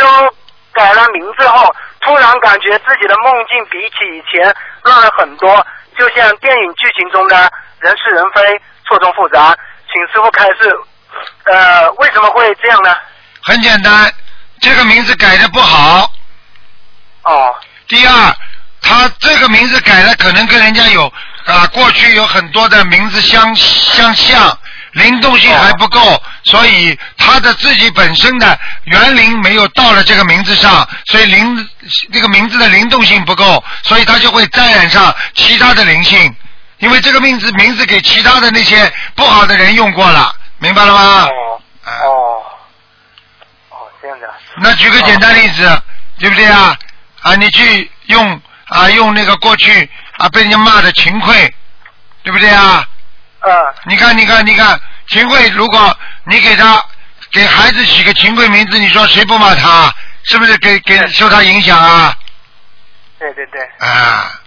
改了名字后，突然感觉自己的梦境比起以前乱了很多，就像电影剧情中的人是人非，错综复杂。请师傅开示，为什么会这样呢？ 很简单，这个名字改的不好。 哦。 第二，他这个名字改的可能跟人家有过去有很多的名字相像，灵动性还不够，所以他的自己本身的园灵没有到了这个名字上，所以这个名字的灵动性不够，所以他就会沾染上其他的灵性，因为这个名字给其他的那些不好的人用过了，明白了吗？ 这样的。 那举个简单例子，对不对啊？你去用那个过去被人家骂的秦桧，对不对啊？你看，秦桧，如果你给孩子起个秦桧名字，你说谁不骂他？是不是给受他影响啊？ 对。